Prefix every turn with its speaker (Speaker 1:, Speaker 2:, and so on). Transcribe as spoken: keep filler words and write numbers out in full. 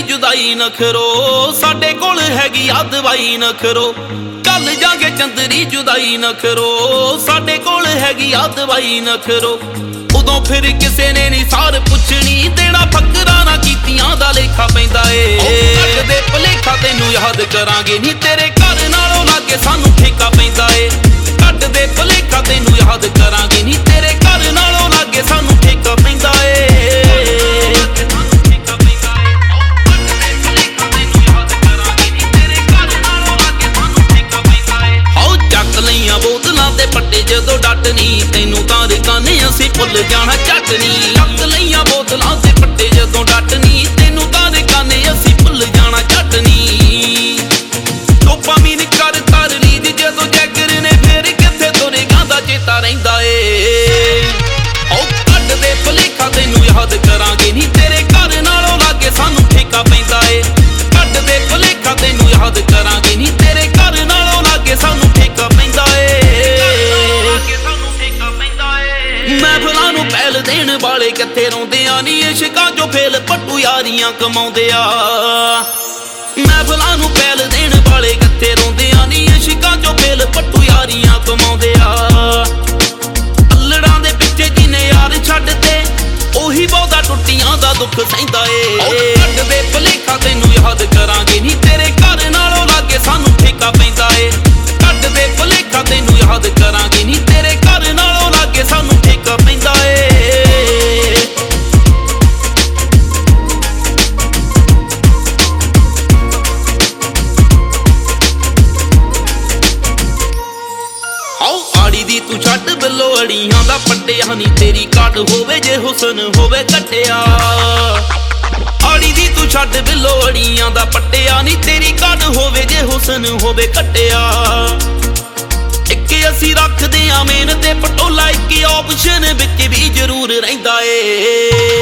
Speaker 1: जुदाई नखरो साडे कोल हैगी आ दवाई नखरो कल जागे चंदरी जुदाई नखरो साडे कोल हैगी आ दवाई नखरो उदों फिर किसे ने नी सार पुछनी देना फकरा ना कीतियां दा लेखा पैंदा ए कट दे भलेखा तैनू याद करांगे नी तेरे घर नालों लागे सानू ठेका पैंदा ए कट दे भलेखा तैनू याद करांगे नी तेरे घर नालों लागे सानू ठेका पैंदा ए पट्टे जदों डटनी तैनू तां रिकाने असीं भुल जाना चटनी लक लईयां बोतलां ते पट्टे जदों डटनी तैनू तां रिकाने असीं भुल जाना चटनी डोपामीन कर तर लीद जदों जैगर ने फिर किथे तुरेगा दा चेता रहिंदा ए ओ कट दे भलेखा तैनू याद करांगे नी तेरे घर नालों लागे सानू ठेका पैंदा ए कट दे भलेखा तैनू याद करांगे नी तेरे घर नालों लागे सानू ठेका पैंदा ए महफिलां नूं पहल देण वाले किथे रोंदे आ नी इश्कां चों फेल पट्टू यारियां कमाउंदे आ महफिलां नूं पहल देण वाले किथे रोंदे आ नी इश्कां चों फेल पट्टू यारियां कमाउंदे आ अल्लड़ां दे पिछे जिने यार छड्डते ओही बहुता टुट्टियां दा दुख सहिंदा ए कट दे भलेखा तैनू याद करांगे नी तेरे घर नालों लागे सानू ठेका पैंदा ए कट दे भलेखा तैनू याद करांगे नी तेरे घर नालों लागे सानू ठेका पैंदा ए आड़ी दी तू छड्ड बिलो अड़ियां दा पट्टिया नी तेरी काट होवे जे हुसन होवे कट्टिया आड़ी दी तू छड्ड बिलो अड़ियां दा पट्टिया नी तेरी काट होवे जे हुसन होवे कट्टिया इक असीं रखदे आ मेहनत ते पटोला इक ऑप्शन विच भी जरूर रहिंदा ए